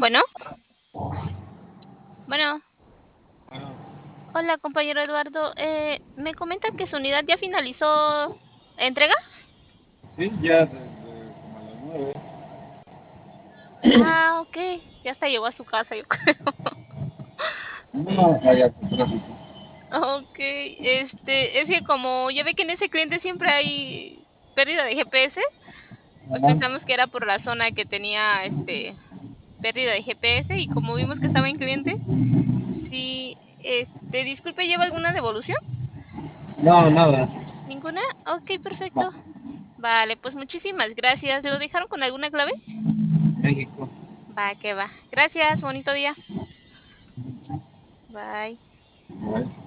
Bueno, bueno, Bueno, hola compañero Eduardo. Me comenta que su unidad ya finalizó entrega. sí, ya desde como a las 9. Ah, ok. Ya hasta llegó a su casa, yo creo. No, vaya con tráfico. Ok, es que como ya ve que en ese cliente siempre hay pérdida de GPS, pues Ajá. pensamos que era por la zona que tenía pérdida de GPS y como vimos que estaba en cliente, sí, disculpe, ¿lleva alguna devolución? No, nada. ¿Ninguna? Ok, No, perfecto. Vale, pues muchísimas gracias. ¿Lo dejaron con alguna clave? México. Va, que va. Gracias, bonito día. Bye. Bueno.